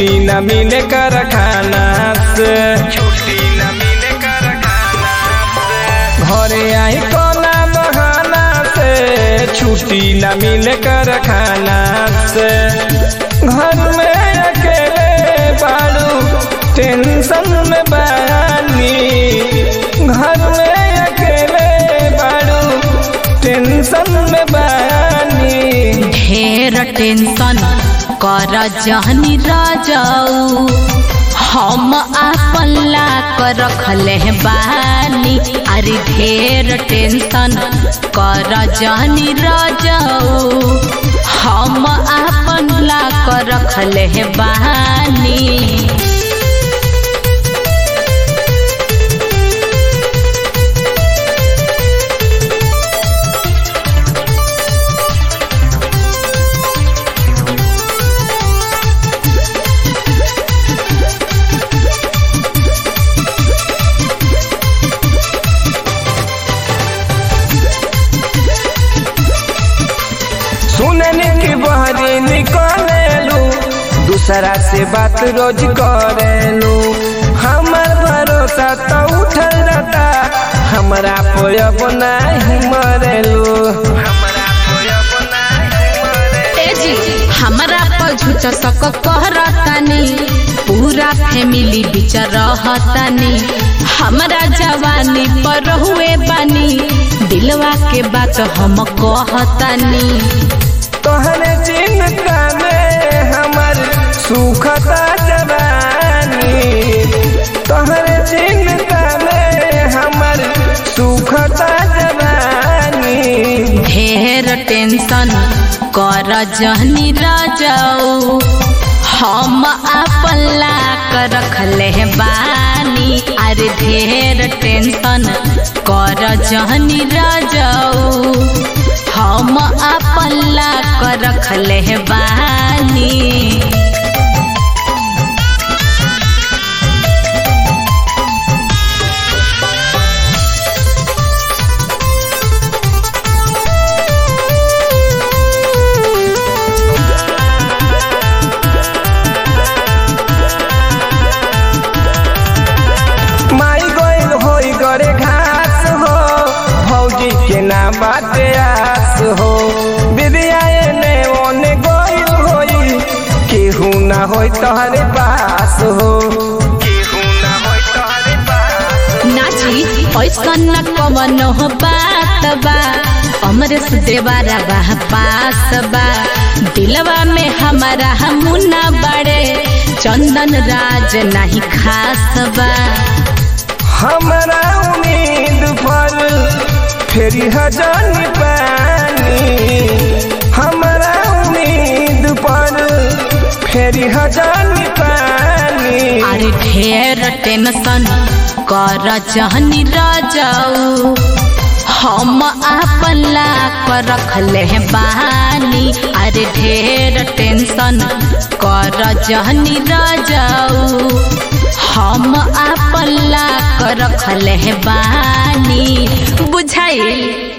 छुट्टी न मिले कारखाना से, छुट्टी न मिले कारखाना से। घरे आई कोना बहाना से, छुट्टी न मिले कारखाना से। घर में अकेले बाड़ू टेंशन में बानी, घर में अकेले बाड़ू टेंशन में बानी। ढेर टेंशन कर जहनी राजाऊ, हम आपन ला कर रखले बानी। अरे ढेर टेंशन कर जहनी राजाऊ, हम आपन ला कर रखले बानी। सुनने की बहरी निकलेलू, दूसरा से बात रोज करेलू। हमार भरोसा तो उठल रहता, हमरा पोयब नहीं मरेलू। हमरा पर झूठ सक कहरतानी, पूरा फैमिली बीच रहतानी। हमरा जवानी पर हुए बानी, दिलवा के बात हम कहतानी। तोहरे चिंता में हमर सुखता जवानी, तोहरे चिंता में हमर सुखता जवानी। ढेर टेंशन कर जहनी राजाऊ, हम आपन ला कर रखले बानी। अरे ढेर टेंशन कर जहनी राजाऊ, हम आपन ला कर रखले बानी। बाटे आस हो विद्या ने ओने गोइल होई, केहू ना होई तोहरे पास हो, केहू ना होई तोहरे पास। नाची ऐसन न कवन हो बात बा, अमरेश देवारा बा पास बा। दिलवा में हमारा मुन्ना बड़े, चंदन राज नहीं खास बा। हमारा उम्मीद पर फेरी हजान पानी, हमारा उम्मीद पर फेरी हजान पानी। अरे ढेर टेंशन कर जहनी राजाऊ, हम आपन ला कर रखले बानी। अरे ढेर टेंशन कर जहनी राजाऊ, हम आपन ला कर रखले बानी। बुझाइल।